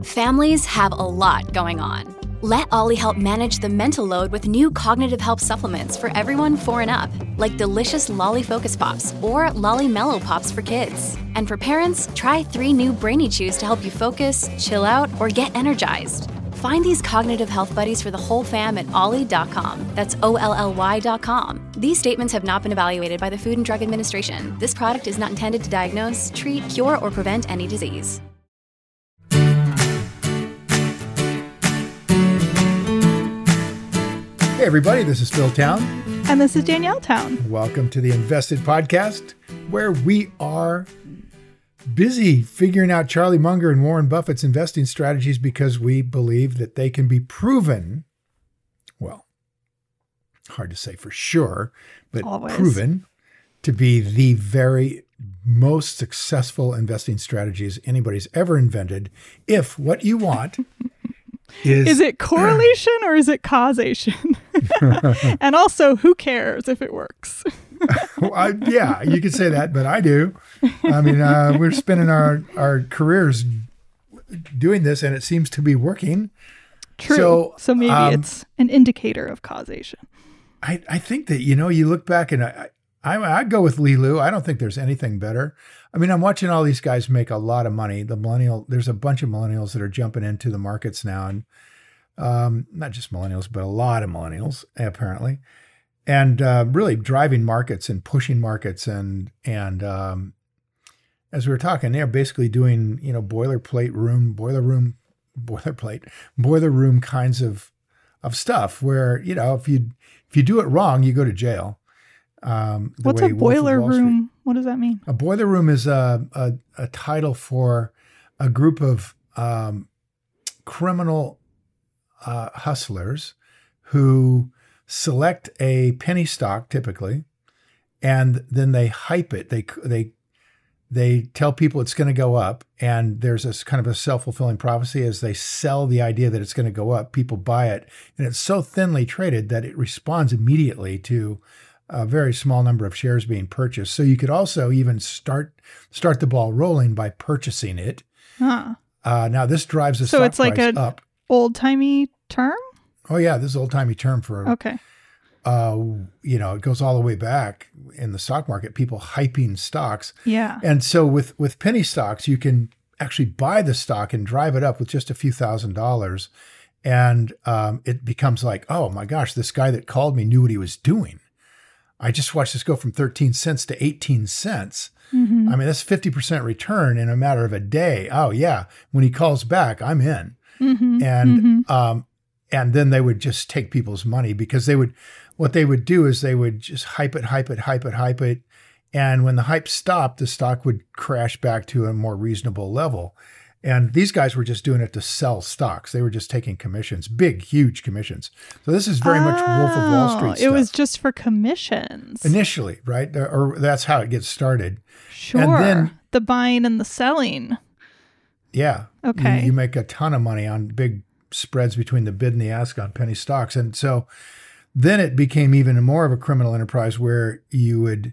Families have a lot going on. Let Ollie help manage the mental load with new cognitive help supplements for everyone 4 and up, like delicious Lolly Focus Pops or Lolly Mellow Pops for kids. And for parents, try 3 new Brainy Chews to help you focus, chill out, or get energized. Find these cognitive health buddies for the whole fam at ollie.com. That's OLLY.com. These statements have not been evaluated by the Food and Drug Administration. This product is not intended to diagnose, treat, cure, or prevent any disease. Hey everybody, this is Phil Town. And this is Danielle Town. Welcome to the Invested Podcast, where we are busy figuring out Charlie Munger and Warren Buffett's investing strategies because we believe that they can be proven, well, hard to say for sure, but proven to be the very most successful investing strategies anybody's ever invented if what you want Is it correlation or is it causation? And also, who cares if it works? Well, yeah, you could say that, but I do. I mean, we're spending our careers doing this, and it seems to be working. True. So maybe it's an indicator of causation. I think that, you look back, and I go with Lilu. I don't think there's anything better. I mean, I'm watching all these guys make a lot of money. There's a bunch of millennials that are jumping into the markets now, and not just millennials, but a lot of millennials apparently, and really driving markets and pushing markets. And as we were talking, they're basically doing boiler room kinds of stuff where if you do it wrong, you go to jail. What's a boiler room? What does that mean? A boiler room is a title for a group of criminal hustlers who select a penny stock typically, and then they hype it. They tell people it's going to go up, and there's this kind of a self-fulfilling prophecy as they sell the idea that it's going to go up. People buy it, and it's so thinly traded that it responds immediately to a very small number of shares being purchased. So you could also even start the ball rolling by purchasing it. Huh. Now this drives the stock price up. So it's like an old-timey term? Oh yeah, this is an old-timey term for, okay. It goes all the way back in the stock market, people hyping stocks. Yeah. And so with penny stocks, you can actually buy the stock and drive it up with just a few $1,000s. And it becomes like, oh my gosh, this guy that called me knew what he was doing. I just watched this go from 13 cents to 18 cents. Mm-hmm. I mean, that's 50% return in a matter of a day. Oh yeah. When he calls back, I'm in. Mm-hmm. And then they would just take people's money because what they would do is they would just hype it. And when the hype stopped, the stock would crash back to a more reasonable level. And these guys were just doing it to sell stocks. They were just taking commissions, big, huge commissions. So this is very much Wolf of Wall Street stuff. It was just for commissions. Initially, right? Or that's how it gets started. Sure. And then the buying and the selling. Yeah. Okay. You make a ton of money on big spreads between the bid and the ask on penny stocks. And so then it became even more of a criminal enterprise where you would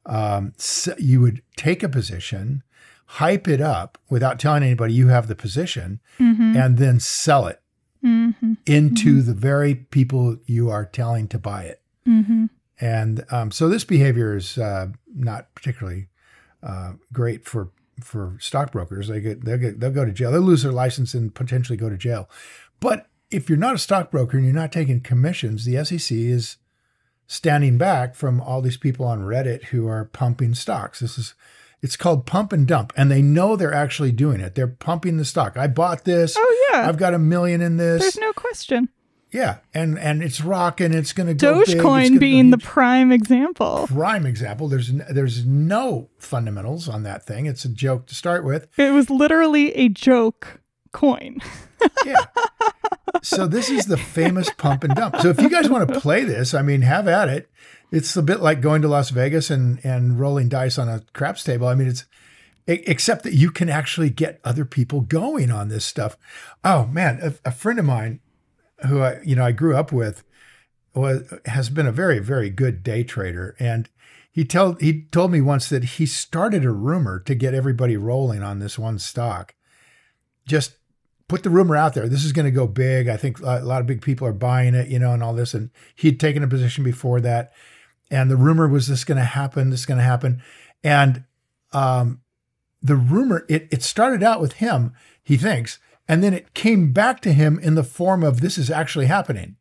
take a position, hype it up without telling anybody you have the position, mm-hmm. and then sell it mm-hmm. into mm-hmm. the very people you are telling to buy it. Mm-hmm. And so this behavior is not particularly great for stockbrokers. They'll go to jail. They'll lose their license and potentially go to jail. But if you're not a stockbroker and you're not taking commissions, the SEC is standing back from all these people on Reddit who are pumping stocks. It's called pump and dump, and they know they're actually doing it. They're pumping the stock. I bought this. Oh yeah, I've got $1 million in this. There's no question. Yeah, and it's rocking. It's going to go big. Dogecoin being the prime example. Prime example. There's no fundamentals on that thing. It's a joke to start with. It was literally a joke coin. Yeah. So this is the famous pump and dump. So if you guys want to play this, I mean, have at it. It's a bit like going to Las Vegas and rolling dice on a craps table. I mean, it's except that you can actually get other people going on this stuff. Oh man, a friend of mine who I grew up with has been a very, very good day trader, and he told me once that he started a rumor to get everybody rolling on this one stock. Just put the rumor out there. This is going to go big. I think a lot of big people are buying it, and all this. And he'd taken a position before that. And the rumor was this is going to happen. And the rumor, it started out with him, he thinks, and then it came back to him in the form of this is actually happening.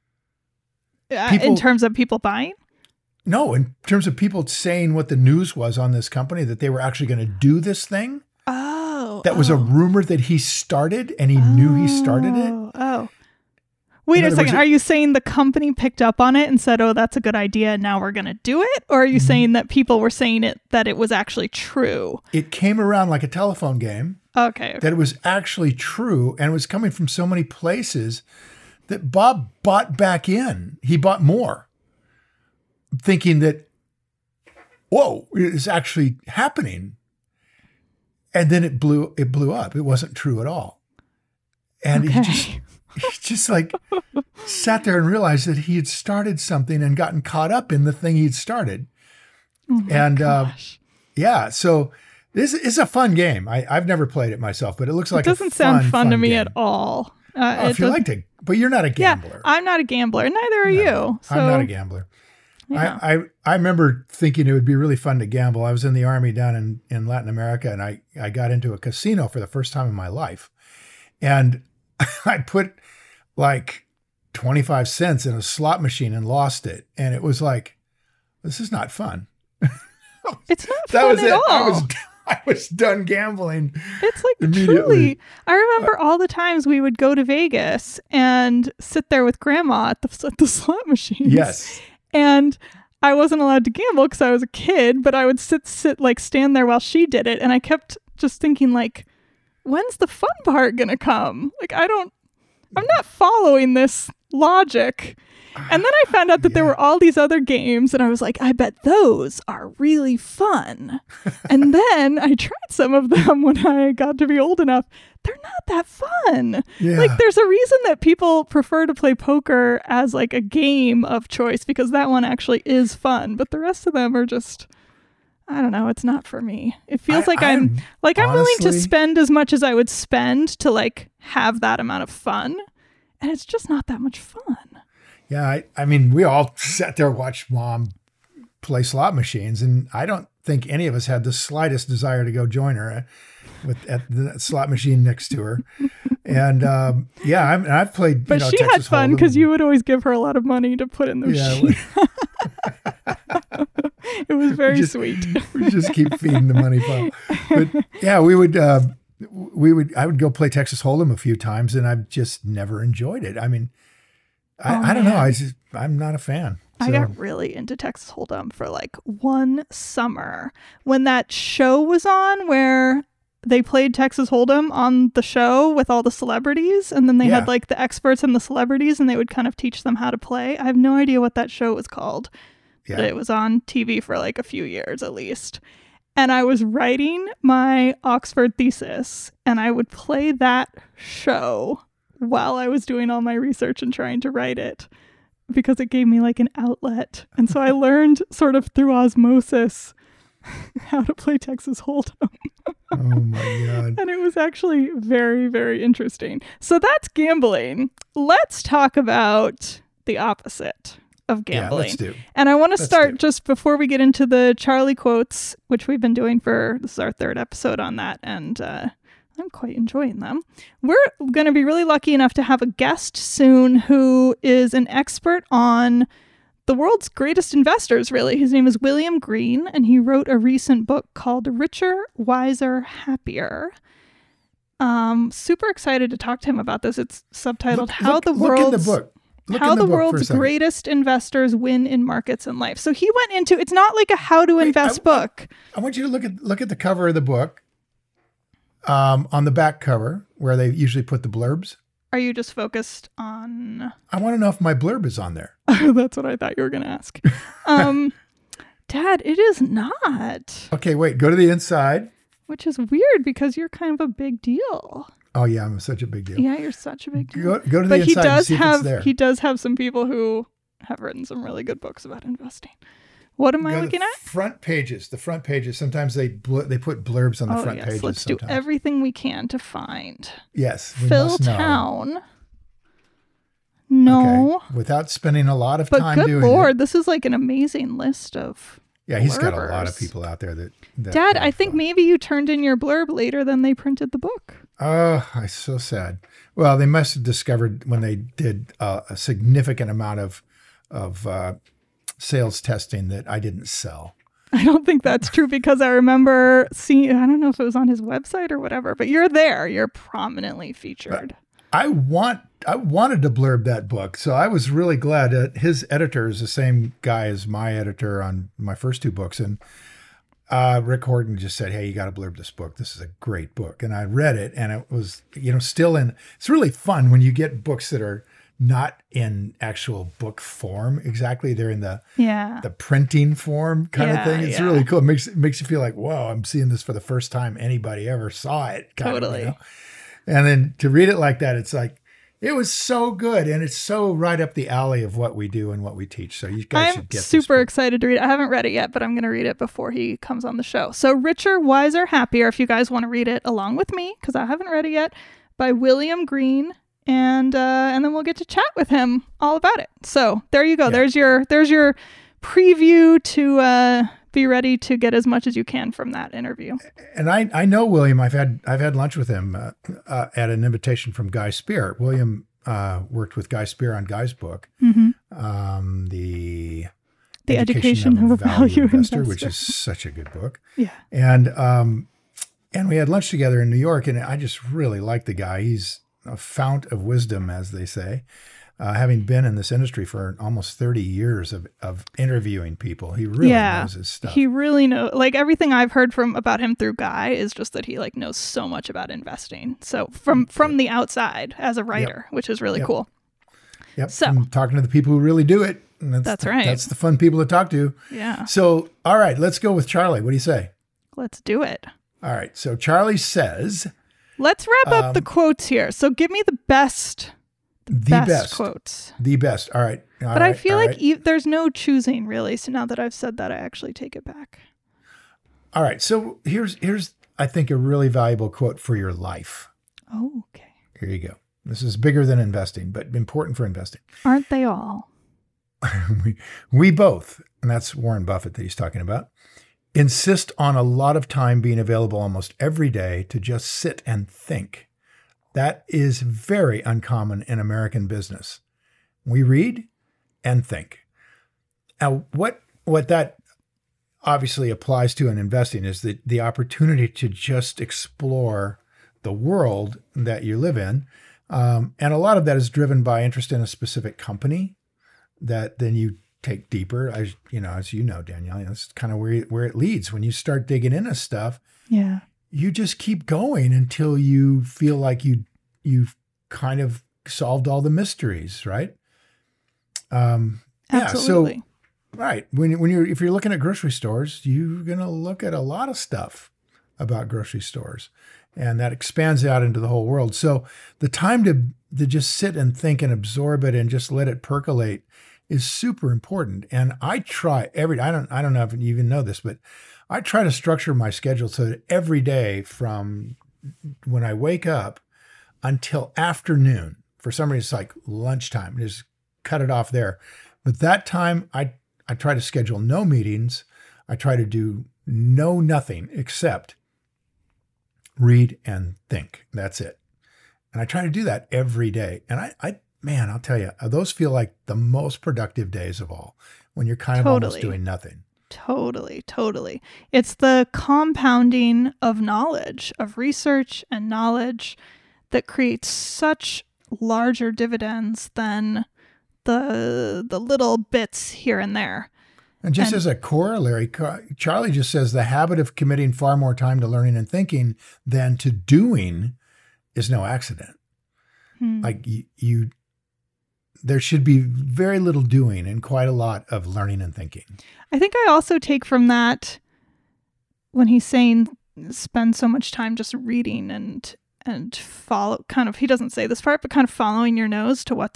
In terms of people buying? No, in terms of people saying what the news was on this company, that they were actually going to do this thing. Oh. That was a rumor that he started, and he knew he started it. Oh. Wait a second. Are you saying the company picked up on it and said, oh, that's a good idea, and now we're going to do it? Or are you saying that people were saying that it was actually true? It came around like a telephone game. Okay. That it was actually true, and it was coming from so many places that Bob bought back in. He bought more, thinking that, whoa, it's actually happening. And then it blew up. It wasn't true at all. And he just like sat there and realized that he had started something and gotten caught up in the thing he'd started. Oh my gosh. Yeah, so this is a fun game. I've never played it myself, but it looks like it doesn't sound fun to me at all. If you like to, but you're not a gambler. Yeah, I'm not a gambler. Neither are you. So. I'm not a gambler. Yeah. I remember thinking it would be really fun to gamble. I was in the Army down in Latin America, and I got into a casino for the first time in my life. And I put like 25 cents in a slot machine and lost it. And it was like, this is not fun. It's not fun at all. I was done gambling. It's like truly. I remember all the times we would go to Vegas and sit there with grandma at the slot machines. Yes. And I wasn't allowed to gamble because I was a kid, but I would stand there while she did it. And I kept just thinking like, when's the fun part going to come? Like, I'm not following this logic. And then I found out that there were all these other games, and I was like, I bet those are really fun. And then I tried some of them when I got to be old enough. They're not that fun. Yeah. Like, there's a reason that people prefer to play poker as like a game of choice, because that one actually is fun. But the rest of them are just, I don't know. It's not for me. It feels like I'm willing to spend as much as I would spend to like have that amount of fun. And it's just not that much fun. Yeah, I mean, we all sat there and watched Mom play slot machines, and I don't think any of us had the slightest desire to go join her at the slot machine next to her. And I've played. But she had fun because you would always give her a lot of money to put in the machine. It was very sweet. We just keep feeding the money pile. But yeah, I would go play Texas Hold'em a few times, and I've just never enjoyed it. I mean. I don't know. I'm not a fan. So. I got really into Texas Hold'em for like one summer when that show was on where they played Texas Hold'em on the show with all the celebrities, and then they had like the experts and the celebrities, and they would kind of teach them how to play. I have no idea what that show was called. Yeah. But it was on TV for like a few years at least. And I was writing my Oxford thesis, and I would play that show while I was doing all my research and trying to write it, because it gave me like an outlet. And so I learned sort of through osmosis how to play Texas Hold'em. Oh my God. And it was actually very, very interesting. So that's gambling. Let's talk about the opposite of gambling. Yeah, let's do. And I want to start just before we get into the Charlie quotes, which we've been doing this is our third episode on that. And, I'm quite enjoying them. We're going to be really lucky enough to have a guest soon who is an expert on the world's greatest investors, really. His name is William Green, and he wrote a recent book called Richer, Wiser, Happier. Super excited to talk to him about this. It's subtitled How the World's Greatest Investors Win in Markets and Life. So he went into, it's not like a how to invest book. I want you to look at the cover of the book. On the back cover, where they usually put the blurbs. Are you just focused on... I want to know if my blurb is on there. That's what I thought you were going to ask. Dad, it is not. Okay, wait. Go to the inside. Which is weird because you're kind of a big deal. Oh, yeah. I'm such a big deal. Yeah, you're such a big deal. Go to the inside and see if it's there. He does have some people who have written some really good books about investing. What am I looking at? Front pages. The front pages. Sometimes they put blurbs on the front pages. Let's do everything we can to find. Yes. Phil Town. No. Okay. Without spending a lot of time doing it. But good Lord, this is like an amazing list of Yeah, he's got a lot of people out there that Dad, I think maybe you turned in your blurb later than they printed the book. Oh, I'm so sad. Well, they must have discovered when they did a significant amount of sales testing that I didn't sell. I don't think that's true because I remember seeing, I don't know if it was on his website or whatever, but you're there. You're prominently featured. I wanted to blurb that book, so I was really glad that his editor is the same guy as my editor on my first two books. And Rick Horton just said, hey, you got to blurb this book. This is a great book. And I read it, and it was, still in, it's really fun when you get books that are not in actual book form exactly. They're in the printing form kind of thing. It's really cool. It makes you feel like, whoa, I'm seeing this for the first time anybody ever saw it. Totally. And then to read it like that, it's like, it was so good. And it's so right up the alley of what we do and what we teach. So you guys should get this book. I'm super excited to read it. I haven't read it yet, but I'm going to read it before he comes on the show. So Richer, Wiser, Happier, if you guys want to read it along with me, because I haven't read it yet, by William Green. And then we'll get to chat with him all about it. So there you go. Yeah. There's your preview to be ready to get as much as you can from that interview. And I know William. I've had lunch with him at an invitation from Guy Spier. William worked with Guy Spier on Guy's book, the Education of a Value Investor, which is such a good book. Yeah. And we had lunch together in New York, and I just really like the guy. He's a fount of wisdom, as they say. Having been in this industry for almost 30 years of interviewing people, he really knows his stuff. He really knows. Like everything I've heard about him through Guy is just that he knows so much about investing. So from the outside as a writer, which is really cool. Yep. So I'm talking to the people who really do it. And that's right. That's the fun people to talk to. Yeah. So all right, let's go with Charlie. What do you say? Let's do it. All right. So Charlie says, let's wrap up the quotes here. So give me the best quotes. The best. All right. But I feel like there's no choosing really. So now that I've said that, I actually take it back. All right. So here's I think a really valuable quote for your life. Oh, okay. Here you go. This is bigger than investing, but important for investing. Aren't they all? we both, and that's Warren Buffett that he's talking about, insist on a lot of time being available almost every day to just sit and think. That is very uncommon in American business. We read and think. Now, what that obviously applies to in investing is the opportunity to just explore the world that you live in. And a lot of that is driven by interest in a specific company that then you take deeper. As you know, Danielle, that's kind of where it leads. When you start digging into stuff, you just keep going until you feel like you've kind of solved all the mysteries, right? Absolutely. So, right. If you're looking at grocery stores, you're going to look at a lot of stuff about grocery stores, and that expands out into the whole world. So the time to just sit and think and absorb it and just let it percolate is super important. And I try I don't know if you even know this, but I try to structure my schedule so that every day from when I wake up until afternoon, for some reason it's like lunchtime, just cut it off there. But that time I try to schedule no meetings. I try to do nothing except read and think. That's it. And I try to do that every day. And man, I'll tell you, those feel like the most productive days of all, when you're kind of almost doing nothing. Totally. It's the compounding of knowledge, of research and knowledge that creates such larger dividends than the little bits here and there. And just as a corollary, Charlie just says the habit of committing far more time to learning and thinking than to doing is no accident. Like there should be very little doing and quite a lot of learning and thinking. I think I also take from that when he's saying spend so much time just reading and follow, kind of, he doesn't say this part, but kind of following your nose to what's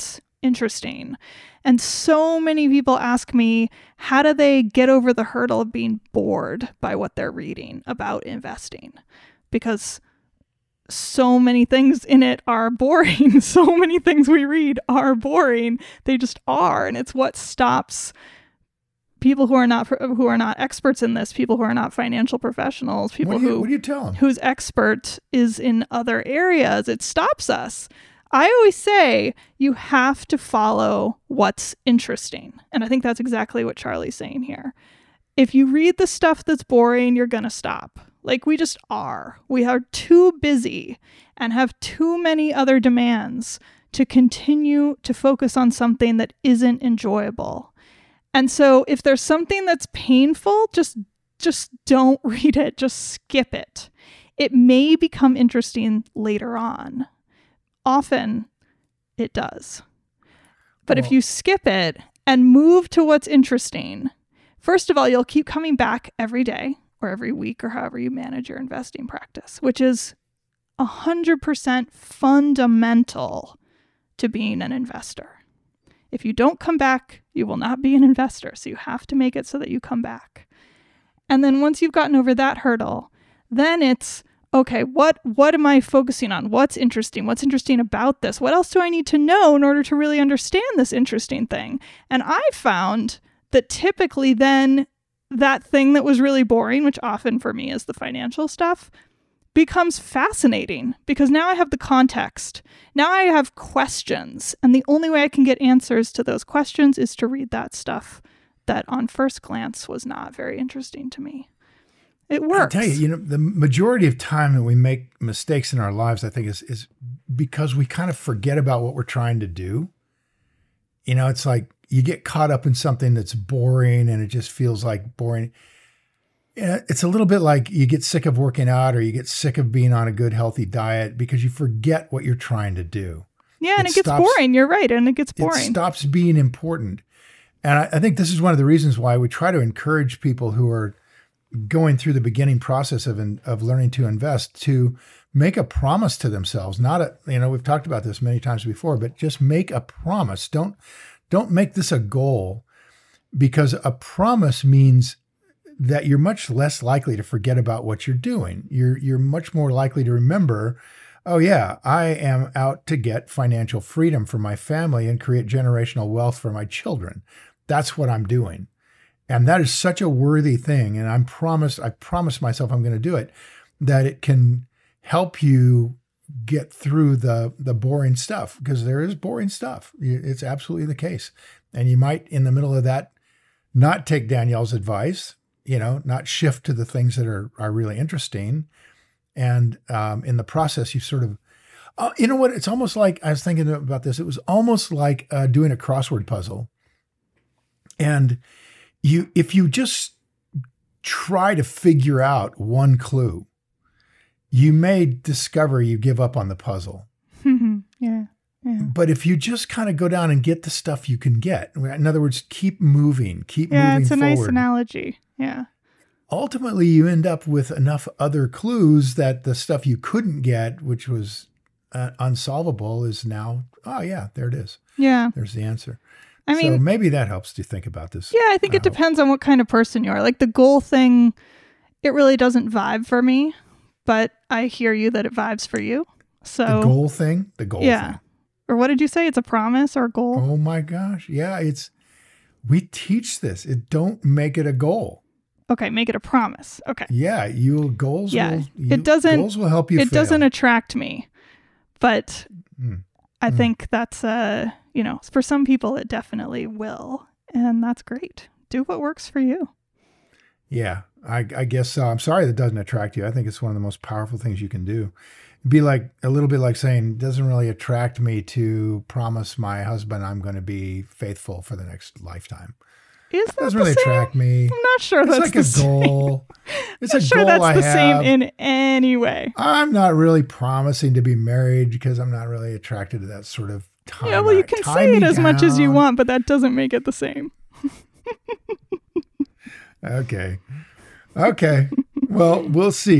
interesting. And so many people ask me, how do they get over the hurdle of being bored by what they're reading about investing? Because so many things in it are boring. So many things we read are boring. They just are. And it's what stops people who are not experts in this, people who are not financial professionals, people what do you tell them? Whose expert is in other areas. It stops us. I always say you have to follow what's interesting. And I think that's exactly what Charlie's saying here. If you read the stuff that's boring, you're going to stop. Like we just are. We are too busy and have too many other demands to continue to focus on something that isn't enjoyable. And so if there's something that's painful, just don't read it. Just skip it. It may become interesting later on. Often it does. But if you skip it and move to what's interesting, first of all, you'll keep coming back every day or every week or however you manage your investing practice, which is 100% fundamental to being an investor. If you don't come back, you will not be an investor. So you have to make it so that you come back. And then once you've gotten over that hurdle, then it's, okay, what am I focusing on? What's interesting? What's interesting about this? What else do I need to know in order to really understand this interesting thing? And I found that typically then that thing that was really boring, which often for me is the financial stuff, becomes fascinating because now I have the context. Now I have questions. And the only way I can get answers to those questions is to read that stuff that on first glance was not very interesting to me. It works. I tell you, the majority of time that we make mistakes in our lives, I think is because we kind of forget about what we're trying to do. It's like you get caught up in something that's boring and it just feels like boring. It's a little bit like you get sick of working out or you get sick of being on a good, healthy diet because you forget what you're trying to do. Yeah, and it gets boring. You're right. And it gets boring. It stops being important. And I think this is one of the reasons why we try to encourage people who are going through the beginning process of learning to invest to make a promise to themselves. We've talked about this many times before, but just make a promise. Don't make this a goal, because a promise means that you're much less likely to forget about what you're doing. You're much more likely to remember, oh yeah, I am out to get financial freedom for my family and create generational wealth for my children. That's what I'm doing. And that is such a worthy thing. And I promised myself I'm going to do it, that it can help you get through the boring stuff, because there is boring stuff. It's absolutely the case. And you might, in the middle of that, not take Danielle's advice, not shift to the things that are really interesting. And in the process, you sort of, you know what? It's almost like, I was thinking about this. It was almost like doing a crossword puzzle. And if you just try to figure out one clue, you may discover you give up on the puzzle. Yeah. But if you just kind of go down and get the stuff you can get, in other words, keep moving forward. Yeah, it's a nice analogy. Yeah. Ultimately, you end up with enough other clues that the stuff you couldn't get, which was unsolvable, is now, oh yeah, there it is. Yeah. There's the answer. I mean, so maybe that helps to think about this. Yeah, I think it depends on what kind of person you are. Like the goal thing, it really doesn't vibe for me, but I hear you that it vibes for you. So the goal thing. Or what did you say? It's a promise or a goal? Oh my gosh. Yeah, we teach this. Don't make it a goal. Okay, make it a promise. Okay. Yeah, goals will help you. It doesn't attract me. But I think that's for some people it definitely will, and that's great. Do what works for you. Yeah, I guess so. I'm sorry that doesn't attract you. I think it's one of the most powerful things you can do. It'd be like a little bit like saying, it doesn't really attract me to promise my husband I'm going to be faithful for the next lifetime. Is that doesn't really attract me. I'm not sure that's like a goal. It's a goal that's the same in any way. I'm not really promising to be married because I'm not really attracted to that sort of time. Yeah, well, you can say it as much as you want, but that doesn't make it the same. Okay. Well, we'll see.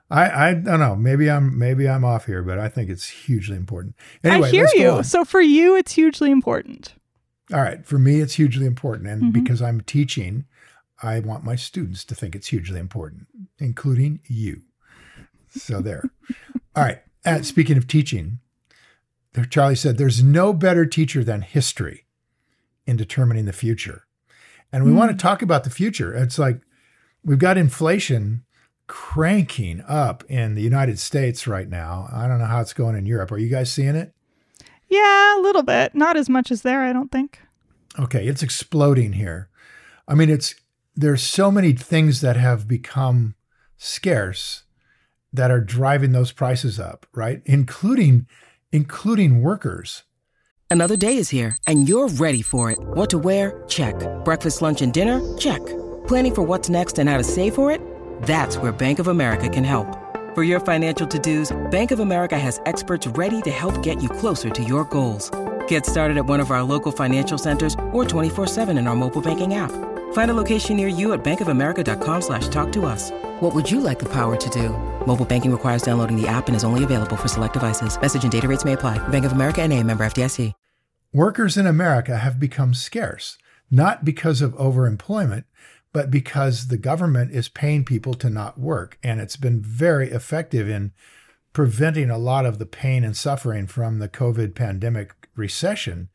I don't know. Maybe I'm off here, but I think it's hugely important. Anyway, I hear let's go you. on. So for you, it's hugely important. All right. For me, it's hugely important. And because I'm teaching, I want my students to think it's hugely important, including you. So there. All right. And speaking of teaching, Charlie said, there's no better teacher than history in determining the future. And we want to talk about the future. It's like we've got inflation cranking up in the United States right now. I don't know how it's going in Europe. Are you guys seeing it? Yeah, a little bit. Not as much as there, I don't think. Okay, it's exploding here. I mean, there's so many things that have become scarce that are driving those prices up, right? Including workers. Another day is here, and you're ready for it. What to wear? Check. Breakfast, lunch, and dinner? Check. Planning for what's next and how to save for it? That's where Bank of America can help. For your financial to-dos, Bank of America has experts ready to help get you closer to your goals. Get started at one of our local financial centers or 24/7 in our mobile banking app. Find a location near you at bankofamerica.com/talktous. What would you like the power to do? Mobile banking requires downloading the app and is only available for select devices. Message and data rates may apply. Bank of America N.A., member FDIC. Workers in America have become scarce, not because of overemployment, but because the government is paying people to not work. And it's been very effective in preventing a lot of the pain and suffering from the COVID pandemic recession.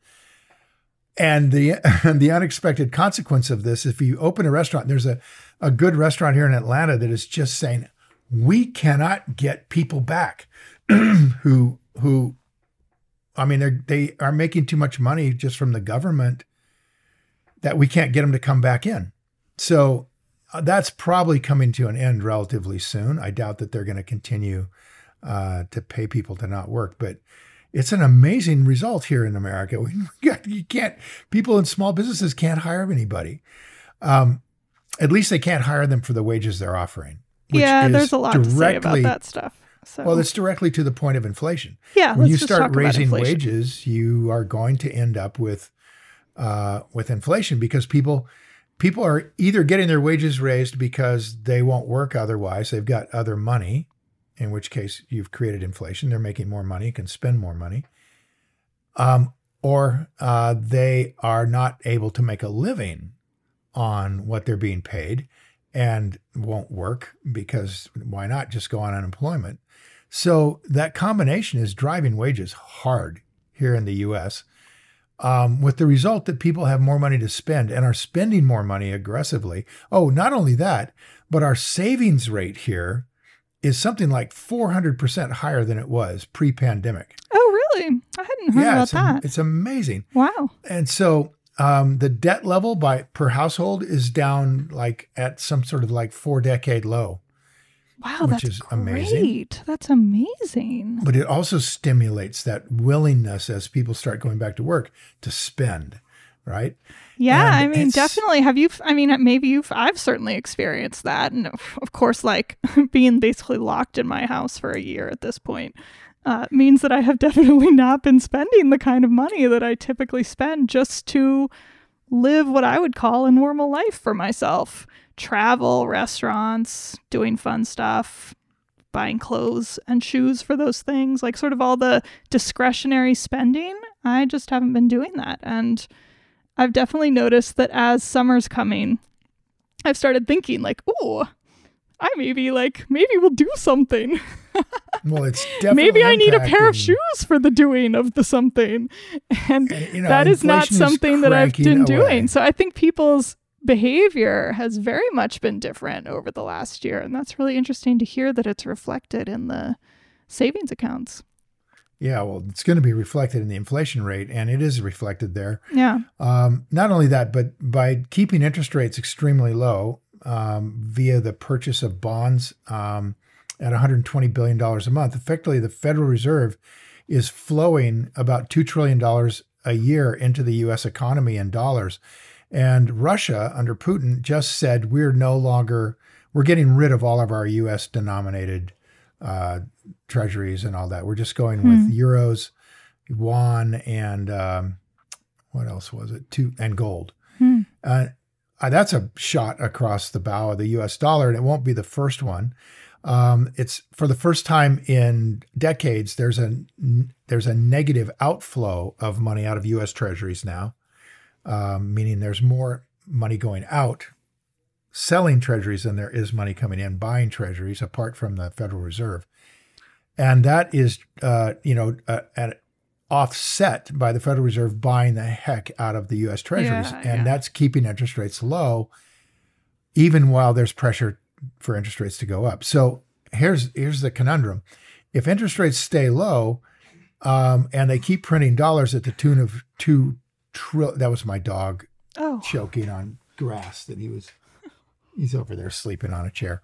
And the unexpected consequence of this, if you open a restaurant, there's a good restaurant here in Atlanta that is just saying, we cannot get people back who I mean, they are making too much money just from the government that we can't get them to come back in. So that's probably coming to an end relatively soon. I doubt that they're going to continue to pay people to not work, but it's an amazing result here in America. People in small businesses can't hire anybody. At least they can't hire them for the wages they're offering. Yeah, there's a lot to say about that stuff. So. Well, it's directly to the point of inflation. Yeah, when you start raising wages, you are going to end up with inflation because people are either getting their wages raised because they won't work otherwise. They've got other money, in which case you've created inflation. They're making more money, can spend more money. Or they are not able to make a living on what they're being paid and won't work because why not just go on unemployment? So that combination is driving wages hard here in the U.S., with the result that people have more money to spend and are spending more money aggressively. Oh, not only that, but our savings rate here is something like 400% higher than it was pre-pandemic. Oh, really? I hadn't heard about that. It's amazing. Wow. And so the debt level per household is down like at some sort of like 4-decade low. Wow, which is great. Amazing. That's amazing. But it also stimulates that willingness as people start going back to work to spend, right? Yeah, and I mean, definitely. I've certainly experienced that. And of course, like being basically locked in my house for a year at this point means that I have definitely not been spending the kind of money that I typically spend just to live what I would call a normal life for myself. Travel, restaurants, doing fun stuff, buying clothes and shoes for those things, like sort of all the discretionary spending. I just haven't been doing that. And I've definitely noticed that as summer's coming, I've started thinking like, oh, maybe we'll do something. Well, it's definitely maybe I need a pair of shoes for the doing of the something. And that is not something that I've been doing. So I think people's behavior has very much been different over the last year. And that's really interesting to hear that it's reflected in the savings accounts. Yeah, well, it's going to be reflected in the inflation rate, and it is reflected there. Yeah. Not only that, but by keeping interest rates extremely low via the purchase of bonds at $120 billion a month, effectively the Federal Reserve is flowing about $2 trillion a year into the U.S. economy in dollars. And Russia, under Putin, just said we're getting rid of all of our U.S. denominated treasuries and all that. We're just going with euros, yuan, and what else was it? And gold. That's a shot across the bow of the U.S. dollar, and it won't be the first one. It's for the first time in decades, there's a negative outflow of money out of U.S. Treasuries now, meaning there's more money going out selling treasuries than there is money coming in buying treasuries, apart from the Federal Reserve. And that is, offset by the Federal Reserve buying the heck out of the U.S. Treasuries. That's keeping interest rates low, even while there's pressure for interest rates to go up. So here's the conundrum. If interest rates stay low, and they keep printing dollars at the tune of $2 trillion, that was my dog choking on grass that he's over there sleeping on a chair.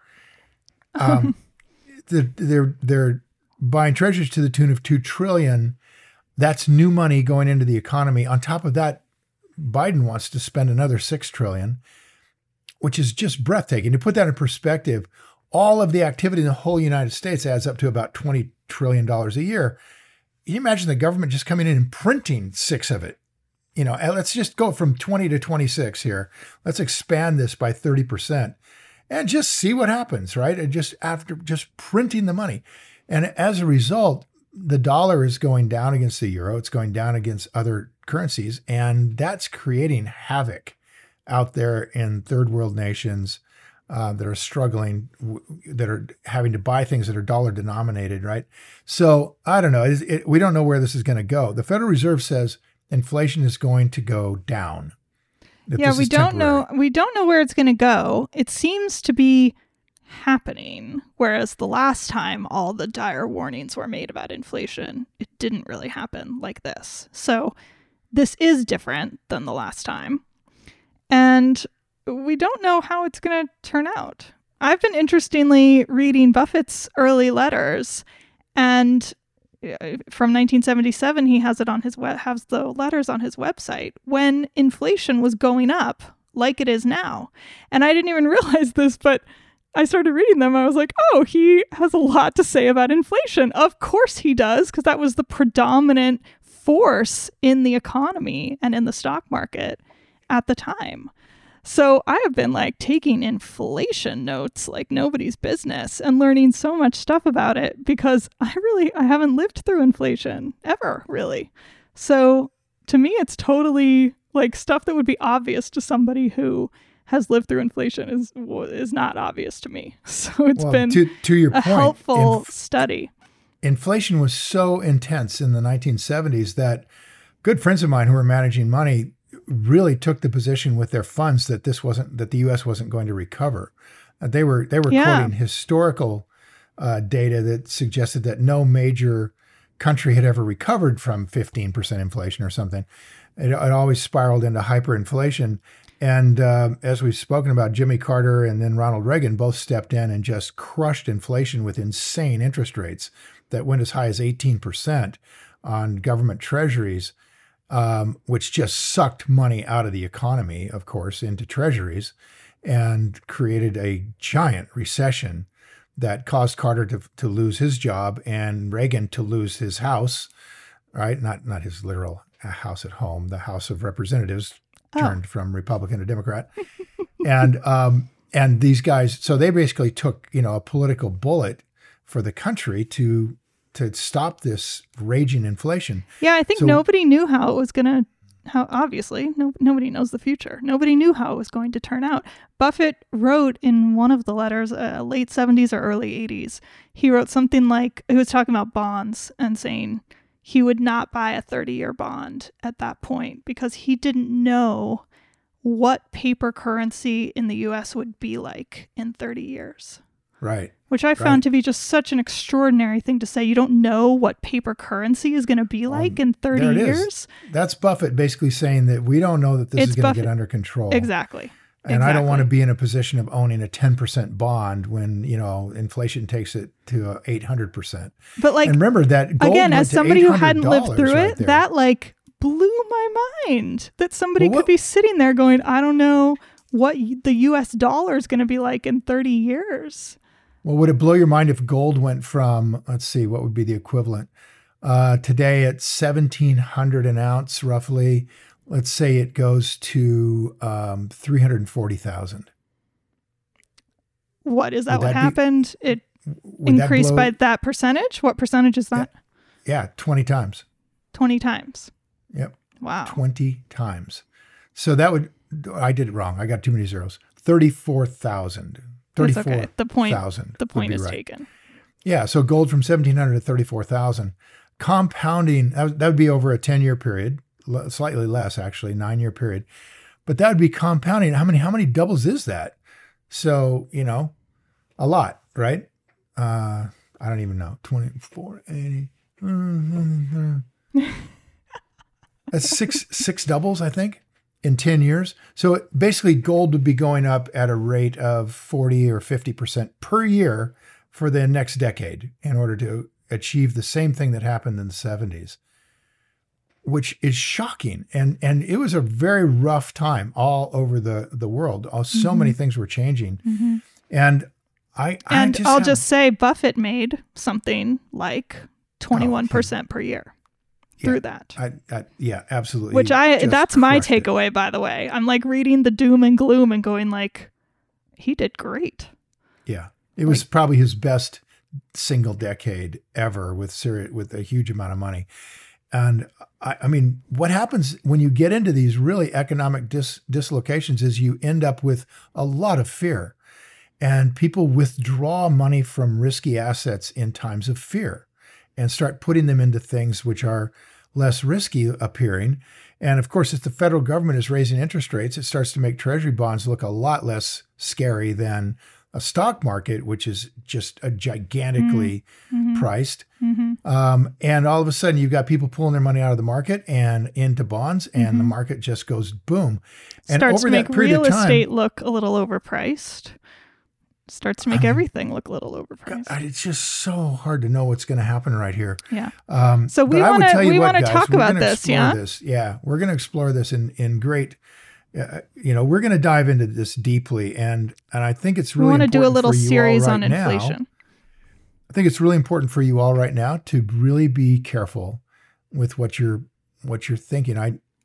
They're buying treasuries to the tune of $2 trillion. That's new money going into the economy. On top of that, Biden wants to spend another $6 trillion, which is just breathtaking. To put that in perspective, all of the activity in the whole United States adds up to about $20 trillion a year. Can you imagine the government just coming in and printing 6 of it? Let's just go from 20 to 26 here. Let's expand this by 30% and just see what happens, right? And just after just printing the money. And as a result, the dollar is going down against the euro. It's going down against other currencies. And that's creating havoc out there in third world nations that are struggling, that are having to buy things that are dollar denominated, right? So I don't know. We don't know where this is going to go. The Federal Reserve says inflation is going to go down. Yeah, we don't know. We don't know where it's going to go. It seems to be happening, whereas the last time all the dire warnings were made about inflation, it didn't really happen like this. So this is different than the last time. And we don't know how it's going to turn out. I've been interestingly reading Buffett's early letters, and from 1977, he has it on has the letters on his website when inflation was going up like it is now. And I didn't even realize this, but I started reading them. I was like, oh, he has a lot to say about inflation. Of course he does, because that was the predominant force in the economy and in the stock market at the time. So I have been taking inflation notes like nobody's business and learning so much stuff about it, because I haven't lived through inflation ever, really. So to me, it's totally stuff that would be obvious to somebody who has lived through inflation is not obvious to me. So it's been to your point, helpful study. Inflation was so intense in the 1970s that good friends of mine who were managing money really took the position with their funds that the U.S. wasn't going to recover. They were quoting historical data that suggested that no major country had ever recovered from 15% inflation or something. It always spiraled into hyperinflation. And as we've spoken about, Jimmy Carter and then Ronald Reagan both stepped in and just crushed inflation with insane interest rates that went as high as 18% on government treasuries, which just sucked money out of the economy, of course, into treasuries and created a giant recession that caused Carter to lose his job and Reagan to lose his house, right? Not his literal house at home, the House of Representatives turned from Republican to Democrat. And these guys, so they basically took, a political bullet for the country to stop this raging inflation. Yeah, I think nobody knew how it was going to, obviously, nobody knows the future. Nobody knew how it was going to turn out. Buffett wrote in one of the letters, late 70s or early 80s, he wrote something like, he was talking about bonds and saying he would not buy a 30-year bond at that point because he didn't know what paper currency in the U.S. would be like in 30 years. Right. Which I found to be just such an extraordinary thing to say. You don't know what paper currency is going to be like in 30 years. That's Buffett basically saying that we don't know that this is going to get under control. Exactly. And I don't want to be in a position of owning a 10% bond when, inflation takes it to 800%. But and remember that gold again, went as to somebody who hadn't $800 lived through right it, there. that blew my mind that somebody could be sitting there going, I don't know what the US dollar is going to be like in 30 years. Well, would it blow your mind if gold went from, let's see, what would be the equivalent? Today at $1,700 an ounce, roughly. Let's say it goes to $340,000. What is that? What happened? increase by that percentage? What percentage is that? Yeah, 20 times. 20 times. Yep. Wow. 20 times. So that would, I did it wrong. I got too many zeros. 34,000. 34,000. Okay. The point is taken. Yeah. So gold from 1,700 to 34,000. Compounding, that would be over a 10-year period, slightly less actually, 9-year period. But that would be compounding. How many doubles is that? So, a lot, right? I don't even know. 24, 80. That's six doubles, I think, in 10 years. So basically gold would be going up at a rate of 40 or 50% per year for the next decade in order to achieve the same thing that happened in the 70s, which is shocking. And it was a very rough time all over the world. So many things were changing. Mm-hmm. And I'll just say Buffett made something like 21% per year through that. Yeah, absolutely. Which that's my takeaway, by the way. I'm like reading the doom and gloom and going like, he did great. Yeah. It was probably his best single decade ever with a huge amount of money. And I mean, what happens when you get into these really economic dislocations is you end up with a lot of fear. And people withdraw money from risky assets in times of fear and start putting them into things which are less risky appearing. And of course, if the federal government is raising interest rates, it starts to make treasury bonds look a lot less scary than a stock market, which is just a gigantically priced. Mm-hmm. And all of a sudden, you've got people pulling their money out of the market and into bonds, and the market just goes boom. And starts over to make that period real of time, estate look a little overpriced. Starts to make everything look a little overpriced. God, it's just so hard to know what's going to happen right here. Yeah. So we want to talk about this. Yeah. We're going to explore this in great. We're going to dive into this deeply, and I think it's really important. We want to do a little series on inflation. I think it's really important for you all right now to really be careful with what you're thinking.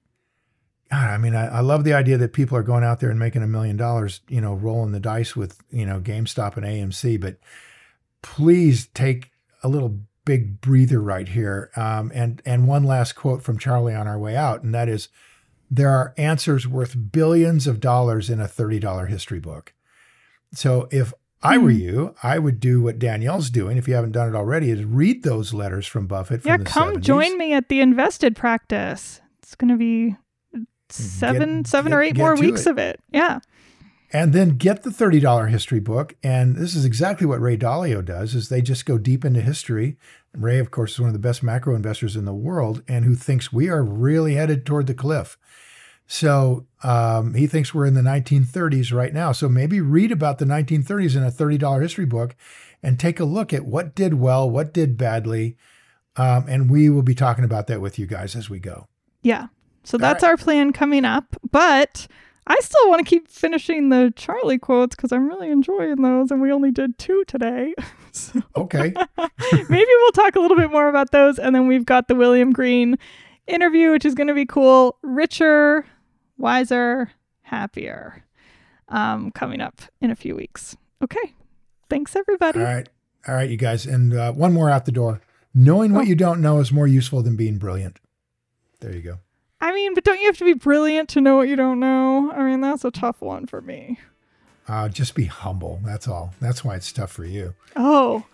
I love the idea that people are going out there and making $1 million, rolling the dice with, GameStop and AMC, but please take a little big breather right here. And one last quote from Charlie on our way out, and that is, there are answers worth billions of dollars in a $30 history book. So if I were you, I would do what Danielle's doing, if you haven't done it already, is read those letters from Buffett from the 70s. Yeah, come join me at the Invested practice. It's going to be seven or eight more weeks of it. Yeah. And then get the $30 history book. And this is exactly what Ray Dalio does, is they just go deep into history. Ray, of course, is one of the best macro investors in the world and who thinks we are really headed toward the cliff. So he thinks we're in the 1930s right now. So maybe read about the 1930s in a $30 history book and take a look at what did well, what did badly. And we will be talking about that with you guys as we go. Yeah. So that's our plan coming up. But I still want to keep finishing the Charlie quotes because I'm really enjoying those. And we only did 2 today. So okay. Maybe we'll talk a little bit more about those. And then we've got the William Green interview, which is going to be cool. Richer, wiser, happier, coming up in a few weeks. Okay. Thanks, everybody. All right, you guys. And one more out the door. Knowing what you don't know is more useful than being brilliant. There you go. I mean, but don't you have to be brilliant to know what you don't know? I mean, that's a tough one for me. Just be humble. That's all. That's why it's tough for you. Oh.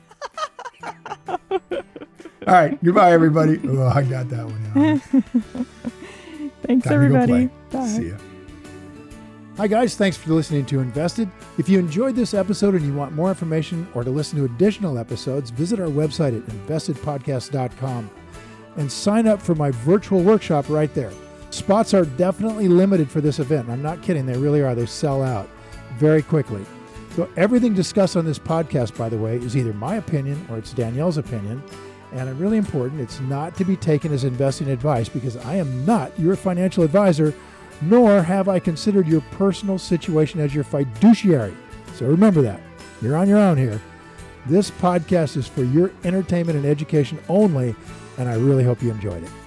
All right. Goodbye, everybody. Oh, I got that one. Thanks, everybody. Bye. See ya. Hi, guys. Thanks for listening to Invested. If you enjoyed this episode and you want more information or to listen to additional episodes, visit our website at investedpodcast.com. and sign up for my virtual workshop right there. Spots are definitely limited for this event. I'm not kidding. They really are. They sell out very quickly. So everything discussed on this podcast, by the way, is either my opinion or it's Danielle's opinion. And really important, it's not to be taken as investing advice because I am not your financial advisor, nor have I considered your personal situation as your fiduciary. So remember that. You're on your own here. This podcast is for your entertainment and education only, and I really hope you enjoyed it.